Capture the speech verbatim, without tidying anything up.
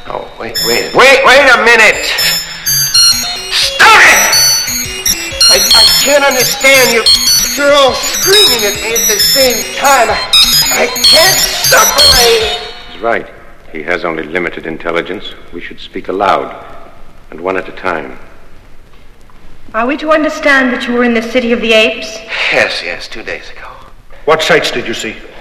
Oh, wait, wait, wait, wait a minute! Stop it! I, I can't understand you. You're all screaming at me at the same time. I, I can't separate. He's right. He has only limited intelligence. We should speak aloud, and one at a time. Are we to understand that you were in the City of the Apes? Yes, yes, two days ago. What sights did you see?